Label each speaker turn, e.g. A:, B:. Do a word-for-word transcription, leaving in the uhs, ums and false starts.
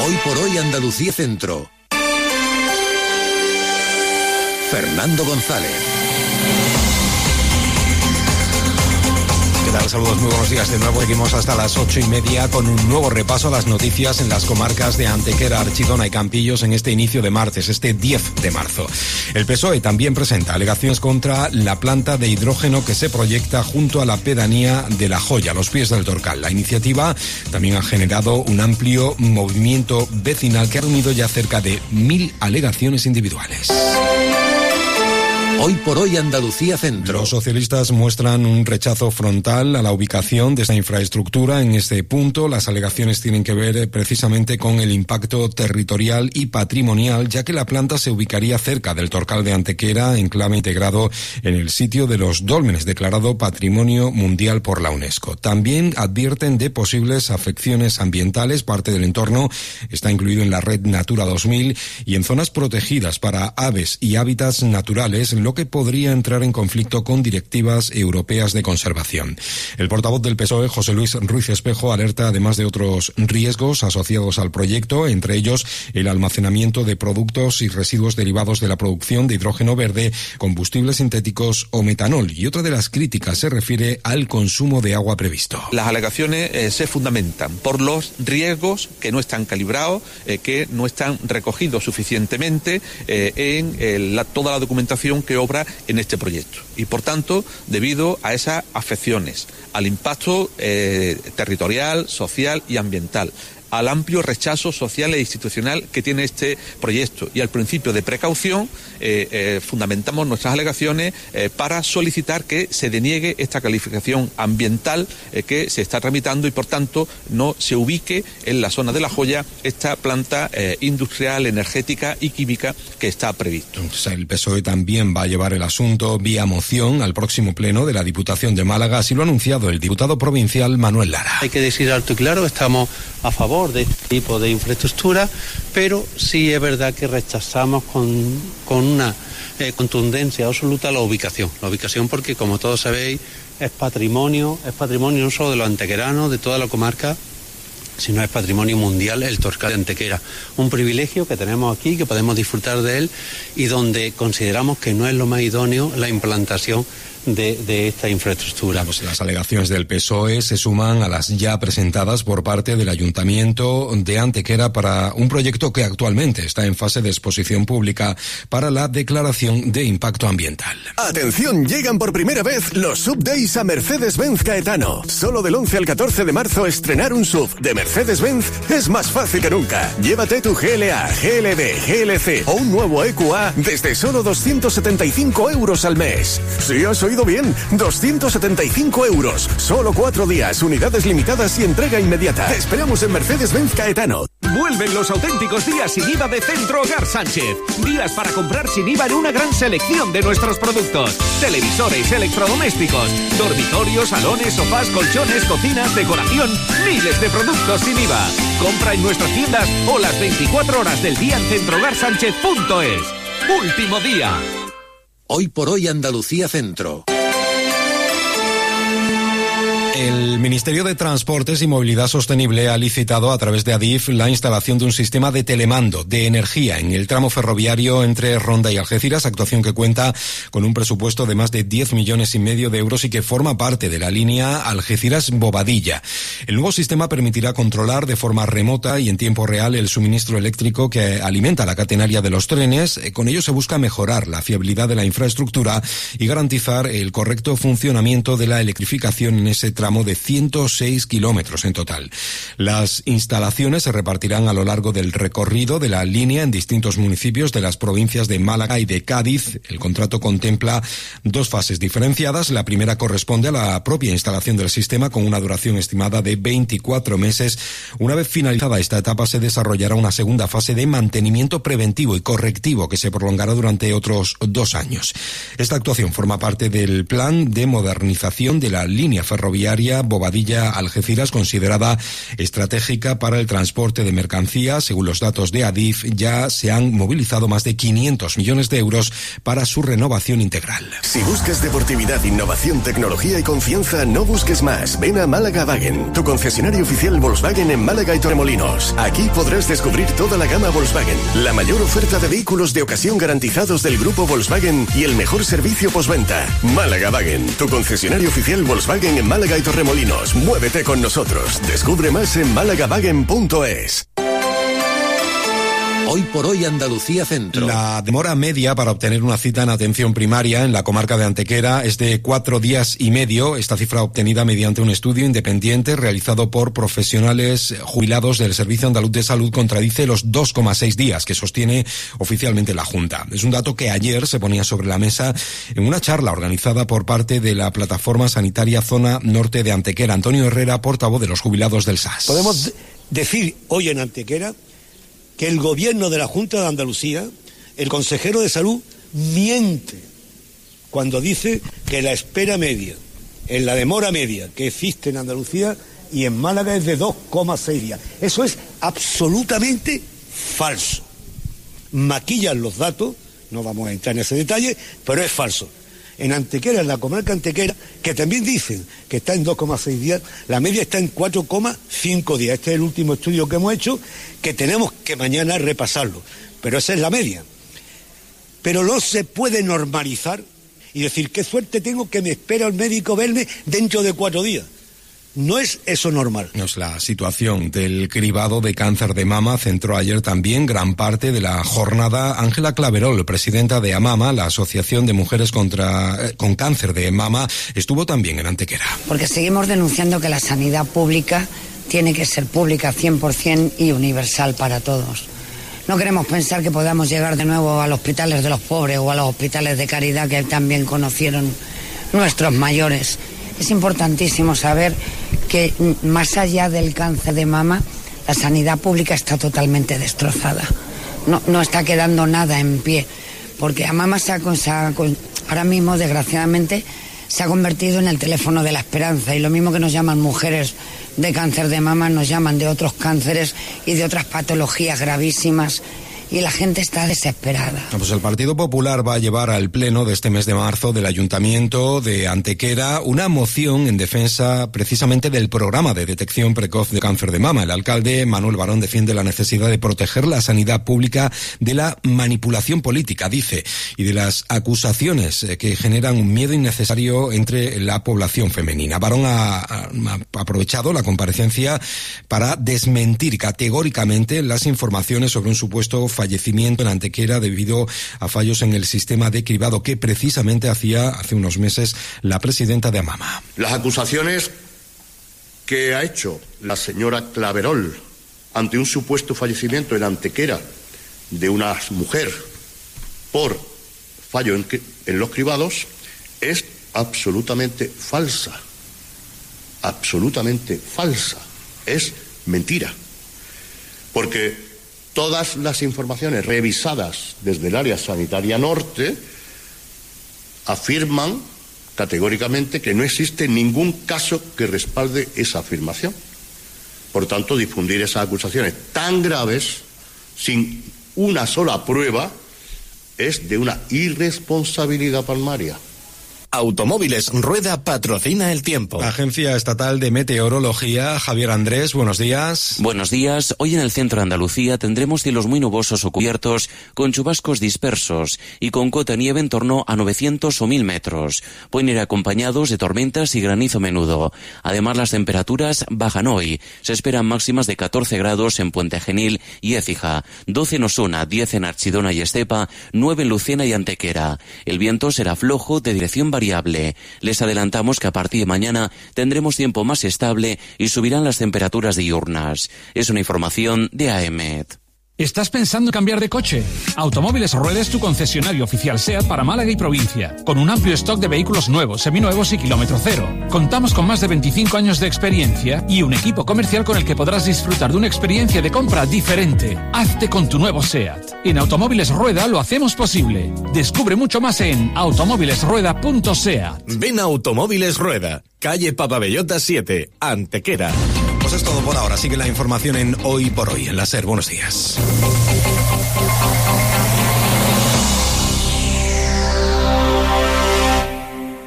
A: Hoy por hoy Andalucía Centro. Fernando González.
B: ¿Qué tal? Saludos, muy buenos días de nuevo. Seguimos hasta las ocho y media con un nuevo repaso a las noticias en las comarcas de Antequera, Archidona y Campillos en este inicio de martes, este diez de marzo. El P S O E también presenta alegaciones contra la planta de hidrógeno que se proyecta junto a la pedanía de La Joya, a los pies del Torcal. La iniciativa también ha generado un amplio movimiento vecinal que ha reunido ya cerca de mil alegaciones individuales.
A: Hoy por hoy Andalucía Centro.
B: Los socialistas muestran un rechazo frontal a la ubicación de esta infraestructura en este punto. Las alegaciones tienen que ver precisamente con el impacto territorial y patrimonial, ya que la planta se ubicaría cerca del Torcal de Antequera, enclave integrado en el sitio de los dólmenes, declarado Patrimonio Mundial por la UNESCO. También advierten de posibles afecciones ambientales. Parte del entorno está incluido en la red Natura dos mil y en zonas protegidas para aves y hábitats naturales, lo que podría entrar en conflicto con directivas europeas de conservación. El portavoz del P S O E, José Luis Ruiz Espejo, alerta además de otros riesgos asociados al proyecto, entre ellos el almacenamiento de productos y residuos derivados de la producción de hidrógeno verde, combustibles sintéticos o metanol. Y otra de las críticas se refiere al consumo de agua previsto.
C: Las alegaciones eh, se fundamentan por los riesgos que no están calibrados, eh, que no están recogidos suficientemente eh, en eh, la, toda la documentación que obra en este proyecto. Y por tanto, debido a esas afecciones, al impacto eh, territorial, social y ambiental, al amplio rechazo social e institucional que tiene este proyecto y al principio de precaución, eh, eh, fundamentamos nuestras alegaciones eh, para solicitar que se deniegue esta calificación ambiental eh, que se está tramitando y por tanto no se ubique en la zona de La Joya esta planta eh, industrial, energética y química que está previsto.
B: El P S O E también va a llevar el asunto vía moción al próximo pleno de la Diputación de Málaga, así lo ha anunciado el diputado provincial Manuel Lara.
D: Hay que decir alto y claro, estamos a favor de este tipo de infraestructura, pero sí es verdad que rechazamos con, con una eh, contundencia absoluta la ubicación. La ubicación porque, como todos sabéis, es patrimonio, es patrimonio no solo de los antequeranos, de toda la comarca, sino es patrimonio mundial el Torcal de Antequera. Un privilegio que tenemos aquí, que podemos disfrutar de él y donde consideramos que no es lo más idóneo la implantación De, de esta infraestructura.
B: Pues las alegaciones del P S O E se suman a las ya presentadas por parte del Ayuntamiento de Antequera para un proyecto que actualmente está en fase de exposición pública para la declaración de impacto ambiental.
E: Atención, llegan por primera vez los Sub Days a Mercedes-Benz Caetano. Solo del once al catorce de marzo estrenar un sub de Mercedes-Benz es más fácil que nunca. Llévate tu G L A, G L D, G L C o un nuevo E Q A desde solo doscientos setenta y cinco euros al mes. ¿Sí has oído bien? doscientos setenta y cinco euros. Solo cuatro días, unidades limitadas y entrega inmediata. Te esperamos en Mercedes-Benz Caetano.
F: Vuelven los auténticos días sin I V A de Centro Hogar Sánchez. Días para comprar sin I V A en una gran selección de nuestros productos. Televisores, electrodomésticos, dormitorios, salones, sofás, colchones, cocinas, decoración. Miles de productos sin I V A. Compra en nuestras tiendas o las veinticuatro horas del día en centro hogar sánchez punto es. Último día.
A: Hoy por hoy Andalucía Centro.
B: El Ministerio de Transportes y Movilidad Sostenible ha licitado a través de Adif la instalación de un sistema de telemando de energía en el tramo ferroviario entre Ronda y Algeciras, actuación que cuenta con un presupuesto de más de diez millones y medio de euros y que forma parte de la línea Algeciras-Bobadilla. El nuevo sistema permitirá controlar de forma remota y en tiempo real el suministro eléctrico que alimenta la catenaria de los trenes. Con ello se busca mejorar la fiabilidad de la infraestructura y garantizar el correcto funcionamiento de la electrificación en ese tramo de ciento seis kilómetros en total. Las instalaciones se repartirán a lo largo del recorrido de la línea en distintos municipios de las provincias de Málaga y de Cádiz. El contrato contempla dos fases diferenciadas. La primera corresponde a la propia instalación del sistema con una duración estimada de veinticuatro meses. Una vez finalizada esta etapa se desarrollará una segunda fase de mantenimiento preventivo y correctivo que se prolongará durante otros dos años. Esta actuación forma parte del plan de modernización de la línea ferroviaria sanitaria Bobadilla-Algeciras, considerada estratégica para el transporte de mercancías. Según los datos de Adif, ya se han movilizado más de quinientos millones de euros para su renovación integral.
E: Si buscas deportividad, innovación, tecnología y confianza, no busques más. Ven a Málaga Wagen, tu concesionario oficial Volkswagen en Málaga y Torremolinos. Aquí podrás descubrir toda la gama Volkswagen, la mayor oferta de vehículos de ocasión garantizados del grupo Volkswagen y el mejor servicio postventa. Málaga Wagen, tu concesionario oficial Volkswagen en Málaga y Torremolinos. Muévete con nosotros. Descubre más en málaga wagen punto es.
A: Hoy por hoy Andalucía Centro.
B: La demora media para obtener una cita en atención primaria en la comarca de Antequera es de cuatro días y medio. Esta cifra obtenida mediante un estudio independiente realizado por profesionales jubilados del Servicio Andaluz de Salud contradice los dos coma seis días que sostiene oficialmente la Junta. Es un dato que ayer se ponía sobre la mesa en una charla organizada por parte de la Plataforma Sanitaria Zona Norte de Antequera. Antonio Herrera, portavoz de los jubilados del S A S.
G: Podemos decir hoy en Antequera que el gobierno de la Junta de Andalucía, el consejero de Salud, miente cuando dice que la espera media, en la demora media que existe en Andalucía y en Málaga es de dos coma seis días. Eso es absolutamente falso. Maquillan los datos, no vamos a entrar en ese detalle, pero es falso. En Antequera, en la comarca Antequera, que también dicen que está en dos coma seis días, la media está en cuatro coma cinco días. Este es el último estudio que hemos hecho, que tenemos que mañana repasarlo. Pero esa es la media. Pero no se puede normalizar y decir, qué suerte tengo que me espera el médico verme dentro de cuatro días. No es eso normal.
B: No es la situación del cribado de cáncer de mama. Centró ayer también gran parte de la jornada Ángela Claverol, presidenta de AMAMA, la Asociación de Mujeres contra, eh, con Cáncer de Mama. Estuvo también en Antequera.
H: Porque seguimos denunciando que la sanidad pública tiene que ser pública cien por ciento y universal para todos. No queremos pensar que podamos llegar de nuevo a los hospitales de los pobres o a los hospitales de caridad que también conocieron nuestros mayores. Es importantísimo saber que más allá del cáncer de mama, la sanidad pública está totalmente destrozada. No, no está quedando nada en pie, porque AMAMA se ha, se ha, ahora mismo, desgraciadamente, se ha convertido en el teléfono de la esperanza, y lo mismo que nos llaman mujeres de cáncer de mama, nos llaman de otros cánceres y de otras patologías gravísimas. Y la gente está desesperada.
B: Pues el Partido Popular va a llevar al pleno de este mes de marzo del Ayuntamiento de Antequera una moción en defensa precisamente del programa de detección precoz de cáncer de mama. El alcalde Manuel Barón defiende la necesidad de proteger la sanidad pública de la manipulación política, dice, y de las acusaciones que generan un miedo innecesario entre la población femenina. Barón ha, ha aprovechado la comparecencia para desmentir categóricamente las informaciones sobre un supuesto fallecimiento en Antequera debido a fallos en el sistema de cribado que precisamente hacía hace unos meses la presidenta de AMAMA.
I: Las acusaciones que ha hecho la señora Claverol ante un supuesto fallecimiento en Antequera de una mujer por fallo en, en los cribados es absolutamente falsa, absolutamente falsa, es mentira, porque todas las informaciones revisadas desde el área sanitaria norte afirman categóricamente que no existe ningún caso que respalde esa afirmación. Por tanto, difundir esas acusaciones tan graves, sin una sola prueba, es de una irresponsabilidad palmaria.
J: Automóviles Rueda patrocina el tiempo.
B: Agencia Estatal de Meteorología, Javier Andrés, buenos días.
K: Buenos días. Hoy en el centro de Andalucía tendremos cielos muy nubosos o cubiertos, con chubascos dispersos y con cota de nieve en torno a novecientos o mil metros. Pueden ir acompañados de tormentas y granizo menudo. Además, las temperaturas bajan hoy. Se esperan máximas de catorce grados en Puente Genil y Écija, doce en Osuna, diez en Archidona y Estepa, nueve en Lucena y Antequera. El viento será flojo de dirección variable. Les adelantamos que a partir de mañana tendremos tiempo más estable y subirán las temperaturas diurnas. Es una información de A E M E T.
L: ¿Estás pensando en cambiar de coche? Automóviles Rueda es tu concesionario oficial SEAT para Málaga y provincia, con un amplio stock de vehículos nuevos, seminuevos y kilómetro cero. Contamos con más de veinticinco años de experiencia y un equipo comercial con el que podrás disfrutar de una experiencia de compra diferente. Hazte con tu nuevo SEAT. En Automóviles Rueda lo hacemos posible. Descubre mucho más en automóviles rueda punto seat.
J: Ven a Automóviles Rueda, calle Papabellota siete, Antequera.
B: Pues es todo por ahora. Sigue la información en Hoy por Hoy, en la SER. Buenos días.